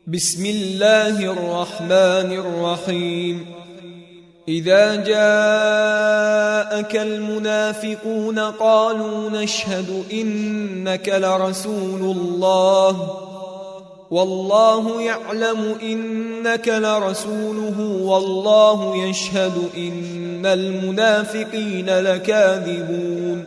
بسم الله الرحمن الرحيم. إذا جاءك المنافقون قالوا نشهد إنك لرسول الله والله يعلم إنك لرسوله والله يشهد إن المنافقين لكاذبون.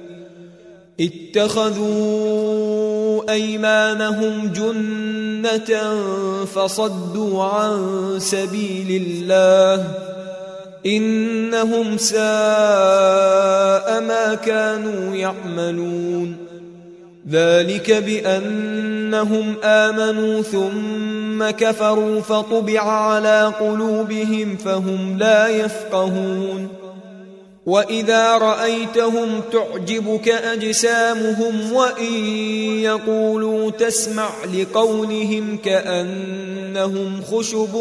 اتخذوا أيمانهم جنة فصدوا عن سبيل الله إنهم ساء ما كانوا يعملون. ذلك بأنهم آمنوا ثم كفروا فطبع على قلوبهم فهم لا يفقهون. وإذا رأيتهم تعجبك أجسامهم وإن يقولوا تسمع لقولهم كأنهم خشب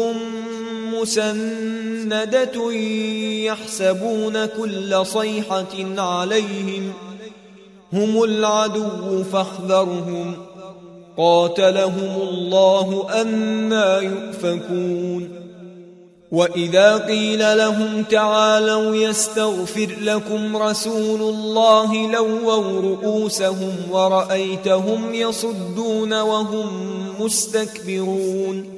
مسندة يحسبون كل صيحة عليهم هم العدو فاحذرهم قاتلهم الله أنى يؤفكون. وإذا قيل لهم تعالوا يستغفر لكم رسول الله لووا رؤوسهم ورأيتهم يصدون وهم مستكبرون.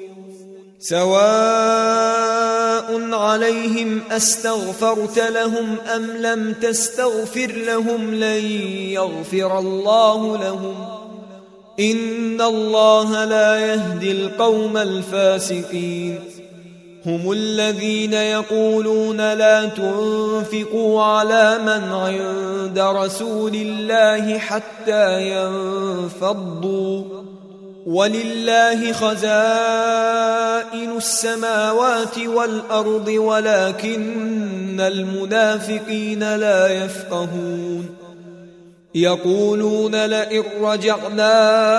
سواء عليهم أستغفرت لهم أم لم تستغفر لهم لن يغفر الله لهم إن الله لا يهدي القوم الفاسقين. هم الذين يقولون لا تنفقوا على من عند رسول الله حتى ينفضوا ولله خزائن السماوات والأرض ولكن المنافقين لا يفقهون. يقولون لئن رجعنا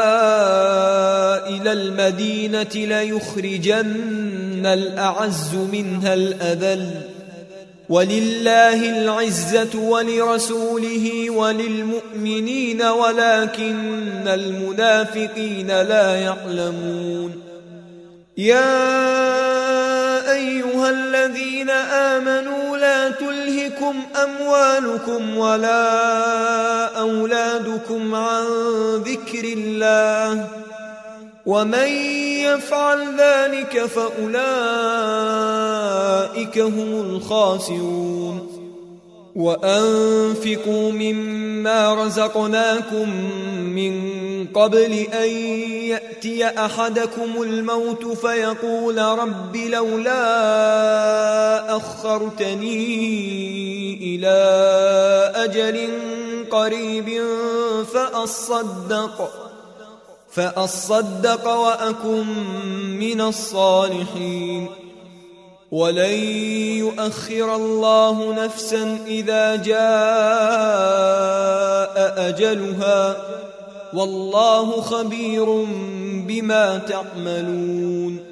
إلى المدينة ليخرجن الأعز منها الأذل ولله العزة ولرسوله وللمؤمنين ولكن المنافقين لا يعلمون. يا أيها الذين آمنوا لا تلهكم أموالكم ولا أولادكم عن ذكر الله ومن يفعل ذلك فأولئك هم الخاسرون. وأنفقوا مما رزقناكم من قبل أن يأتي أحدكم الموت فيقول رب لولا أخرتني إلى أجل قريب فأصدق وأكن من الصالحين. ولن يؤخر الله نفسا إذا جاء أجلها والله خبير بما تعملون.